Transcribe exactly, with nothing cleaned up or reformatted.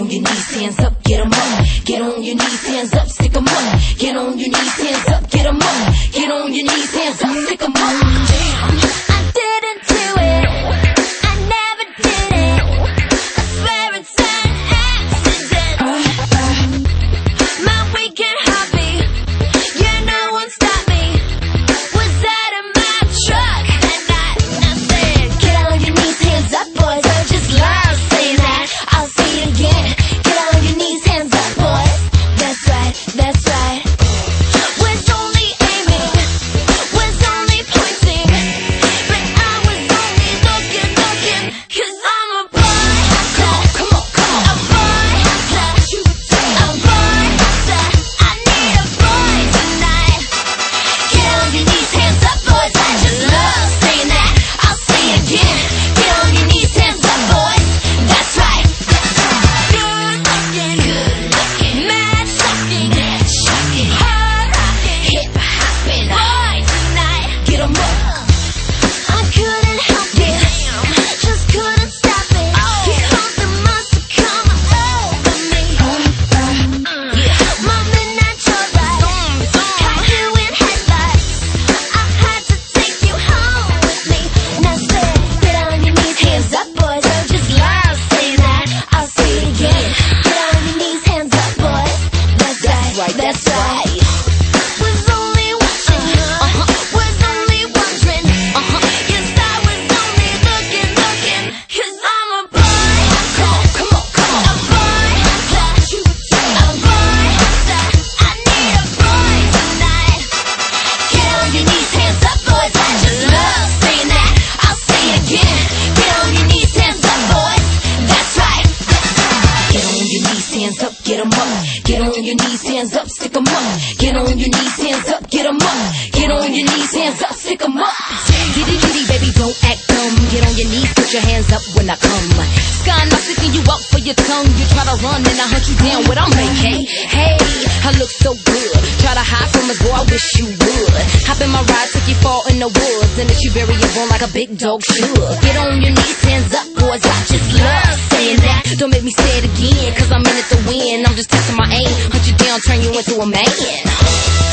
on your knees, hands up, get 'em up. Get on your knees, hands up, stick 'em up. Get on your knees, hands up, get 'em up. Get on your knees, hands up, stick 'em up. Damn. I didn't do it. I never did it. I swear it's an accident. Uh, uh. My weekend hobby, yeah, no one stopped me. Was out of my truck that night. I said, get on your knees, hands up, boys. I just love saying that. I'll say it again. Get on your knees, hands up, boys. That's right, that's right. Was only aiming, was only pointing, but I was only looking, looking, 'cause I'm a boy hustler. Come on, come on. A boy hustler. A boy hustler. I need a boy tonight. Get on your knees, hands up, boys. I just love saying that. I'll say it again. Get on your knees, hands up, boys. That's right. Good looking, good looking, mad shocking, mad shocking, hard rocking, hip hopping, boy tonight. Get 'em up. I couldn't help it, just couldn't stop it. Because it must have come over me. My midnight joyride, got you in headlights. I had to take you home with me. Now say, get on your knees, hands up, boys. I just love saying that. I'll say it again. Get on your knees, hands up, boys. That's right, that's right. Was only watching, was only wondering. Yes, I was only looking, looking, 'cause I'm a boy hustler. Come on, come on. A boy hustler. A boy hustler. I need a boy tonight. Get on your knees, hands up, boys. I just love saying that. I'll say it again. Get on your knees, hands up, boys. That's right. Get on your knees, hands up, get 'em up. Get on your knees, hands up, stick 'em up. Get on your knees, hands up, get 'em up. Get on your knees, hands up, stick 'em up. Giddy giddy baby, don't act dumb. Get on your knees, put your hands up when I come. Sky not sticking you up for your tongue. You try to run and I hunt you down with I'm like, hey, hey, I look so good. Try to hide from us, boy, I wish you would. Hop in my ride, take you far in the woods, and if you bury your bone like a big dog should. Get on your knees, hands up, boys, I just love saying that. Don't make me say it again, 'cause I'm in it to win. I'm just testing my aim, hunt you down, turn you into a man.